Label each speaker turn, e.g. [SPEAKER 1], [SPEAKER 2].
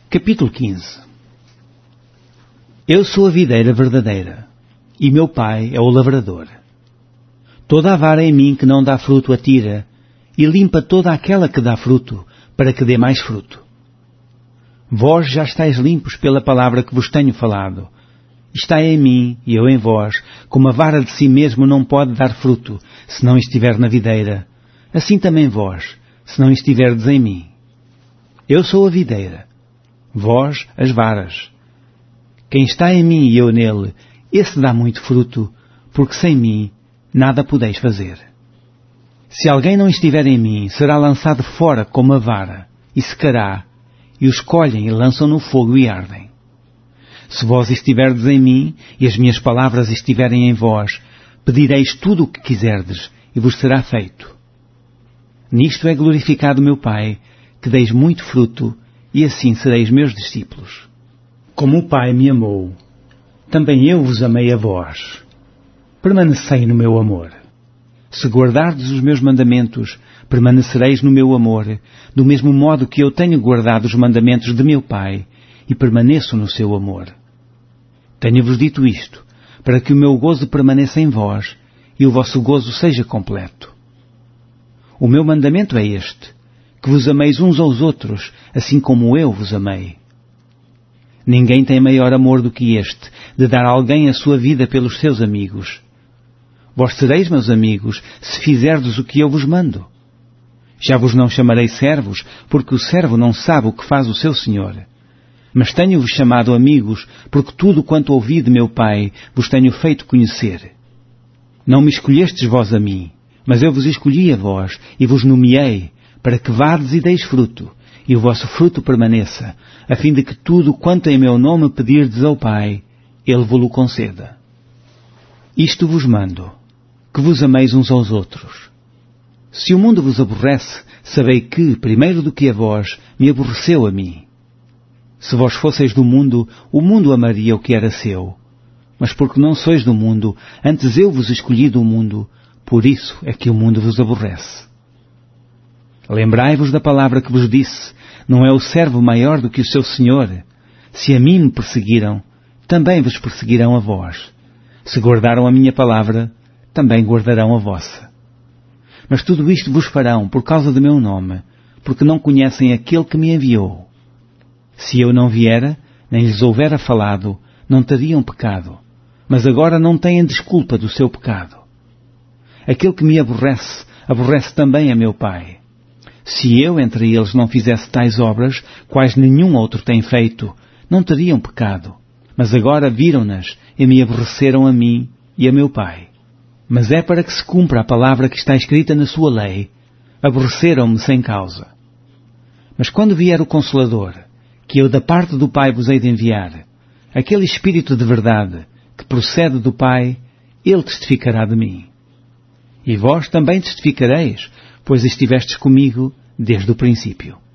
[SPEAKER 1] Capítulo 15. Eu sou a videira verdadeira, e meu pai é o lavrador. Toda a vara em mim que não dá fruto atira, e limpa toda aquela que dá fruto, para que dê mais fruto. Vós já estáis limpos pela palavra que vos tenho falado. Está em mim, e eu em vós, como a vara de si mesmo não pode dar fruto, se não estiver na videira, assim também vós, se não estiverdes em mim. Eu sou a videira, vós as varas. Quem está em mim e eu nele, esse dá muito fruto, porque sem mim nada podeis fazer. Se alguém não estiver em mim, será lançado fora como a vara, e secará, e os colhem e lançam no fogo e ardem. Se vós estiverdes em mim, e as minhas palavras estiverem em vós, pedireis tudo o que quiserdes, e vos será feito. Nisto é glorificado meu Pai, que deis muito fruto, e assim sereis meus discípulos. Como o Pai me amou, também eu vos amei a vós. Permanecei no meu amor. Se guardardes os meus mandamentos, permanecereis no meu amor, do mesmo modo que eu tenho guardado os mandamentos de meu Pai, e permaneço no seu amor. Tenho-vos dito isto, para que o meu gozo permaneça em vós, e o vosso gozo seja completo. O meu mandamento é este, que vos ameis uns aos outros, assim como eu vos amei. Ninguém tem maior amor do que este, de dar a alguém a sua vida pelos seus amigos. Vós sereis meus amigos, se fizerdes o que eu vos mando. Já vos não chamarei servos, porque o servo não sabe o que faz o seu senhor. Mas tenho-vos chamado amigos, porque tudo quanto ouvi de meu Pai vos tenho feito conhecer. Não me escolhestes vós a mim, mas eu vos escolhi a vós, e vos nomeei, para que vades e deis fruto, e o vosso fruto permaneça, a fim de que tudo quanto em meu nome pedirdes ao Pai, Ele vos-lo conceda. Isto vos mando, que vos ameis uns aos outros. Se o mundo vos aborrece, sabei que, primeiro do que a vós, me aborreceu a mim. Se vós fosseis do mundo, o mundo amaria o que era seu. Mas porque não sois do mundo, antes eu vos escolhi do mundo, por isso é que o mundo vos aborrece. Lembrai-vos da palavra que vos disse, não é o servo maior do que o seu senhor. Se a mim me perseguiram, também vos perseguirão a vós. Se guardaram a minha palavra, também guardarão a vossa. Mas tudo isto vos farão por causa do meu nome, porque não conhecem aquele que me enviou. Se eu não viera, nem lhes houvera falado, não teriam pecado, mas agora não têm desculpa do seu pecado. Aquele que me aborrece, aborrece também a meu Pai. Se eu entre eles não fizesse tais obras, quais nenhum outro tem feito, não teriam pecado, mas agora viram-nas e me aborreceram a mim e a meu Pai. Mas é para que se cumpra a palavra que está escrita na sua lei, aborreceram-me sem causa. Mas quando vier o Consolador, que eu da parte do Pai vos hei de enviar, aquele Espírito de verdade, que procede do Pai, Ele testificará de mim. E vós também testificareis, pois estivestes comigo desde o princípio.